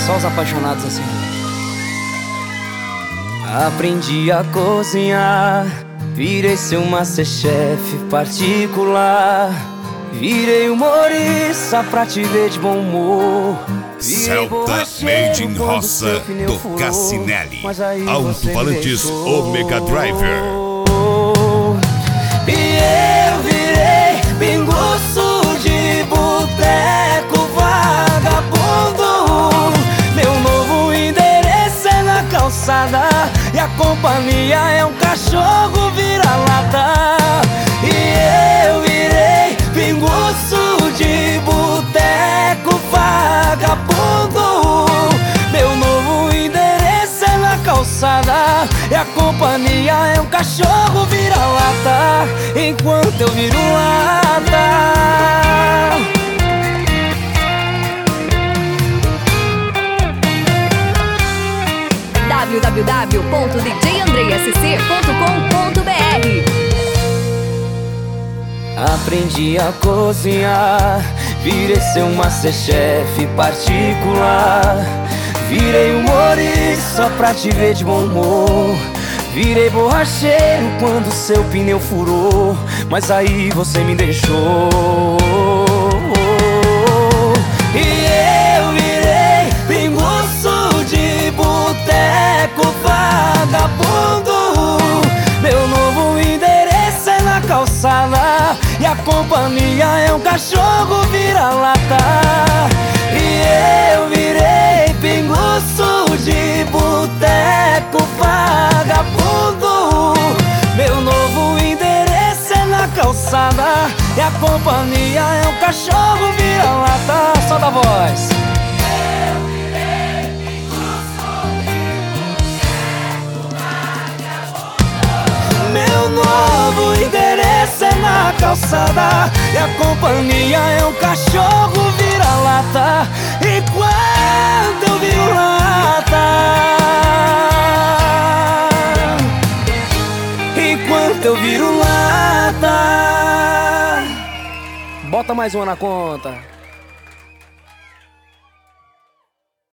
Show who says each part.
Speaker 1: Só os apaixonados assim. Aprendi a cozinhar, virei seu masterchef particular. Virei humorista pra te ver de bom humor.
Speaker 2: Celta Made in Roça do Cassinelli. Alto-falantes Omega Driver.
Speaker 1: E eu virei pinguço de boteco vagabundo. Meu novo endereço é na calçada e a companhia é um cachorro vira-lata. E eu virei pinguço de boteco vagabundo. Meu novo endereço é na calçada e a companhia é um cachorro vira-lata. Enquanto eu viro lata.
Speaker 3: www.djandreasc.com.br.
Speaker 1: Aprendi a cozinhar, virei seu masterchef particular. Virei humorista pra te ver de bom humor. Virei borracheiro quando seu pneu furou, mas aí você me deixou. E eu virei pinguço de boteco vagabundo. Meu novo endereço é na calçada e a companhia é um cachorro vira-lata. E eu virei pinguço de boteco vagabundo. Meu novo endereço é na calçada e a companhia é um cachorro vira-lata. Solta a voz. Meu novo endereço é na calçada e a companhia é um cachorro vira-lata. Enquanto eu viro lata. Enquanto eu viro lata. Bota mais uma na conta.